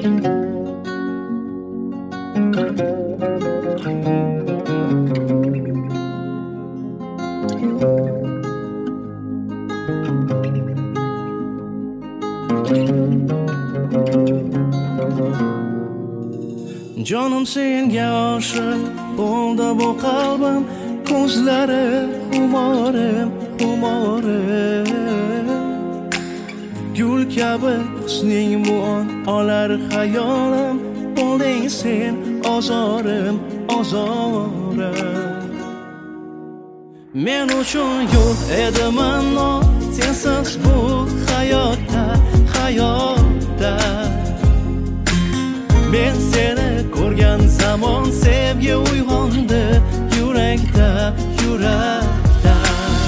Canım senga oshiq bo'ldi bu qalbim, ko'zlari xumorim, xumorim. Gul kabi husning muon olar xayolim, bo'lding sen ozorim, ozorim. Men uchun yo'q edi ma'no, sensiz bu hayotda, hayotda. Men seni ko'rgan zamon sevgi uyg'ondi yurakda, yurakda.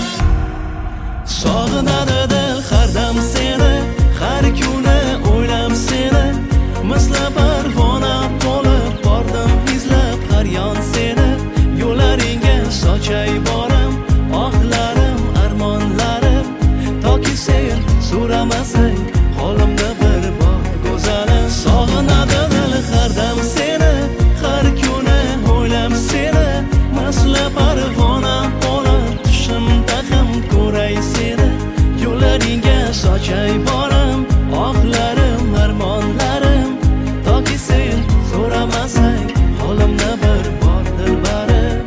Sog'inadi dil har dam seni, har kuni o'ylam seni. Misli parvona bo'lib bordim izlab har yon seni. Yo'llaringga sochay borim, ohlarim, armonlarim. Toki sen so'ramasang qo'limda bir bor go'zalim. Sog'inadi dil har dam seni, har kuni o'ylam seni. Misli parvona bo'lib tushimda ham ko'ray seni. Yo'llaringga sochay borim, ohlarim, armonlarim. Toki sen so'ramasang qo'limda bir bor dilbarim.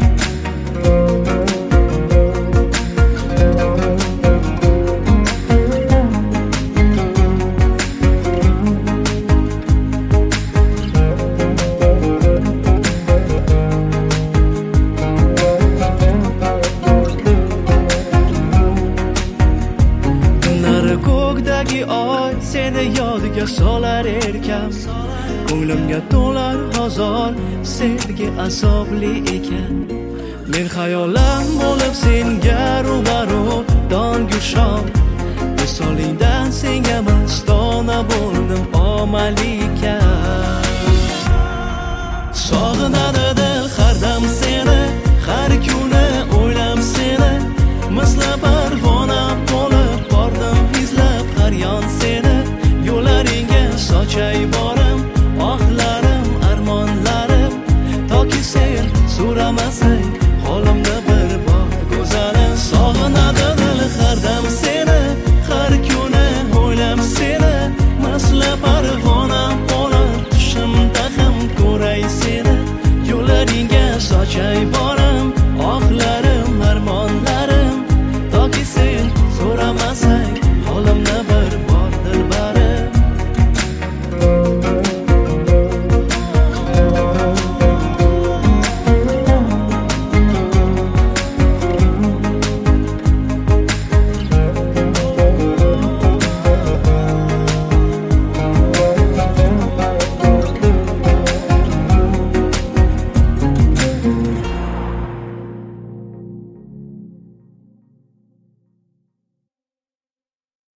Ko'kdagi oy seni yodiga solar erkam, ko'nglimga to'lar hozor sevgi azobli ekan. Men xayolan bo'lib senga ro'baro dongu shom, visolingdan senga mastona bo'ldim o malika. Sog'inadi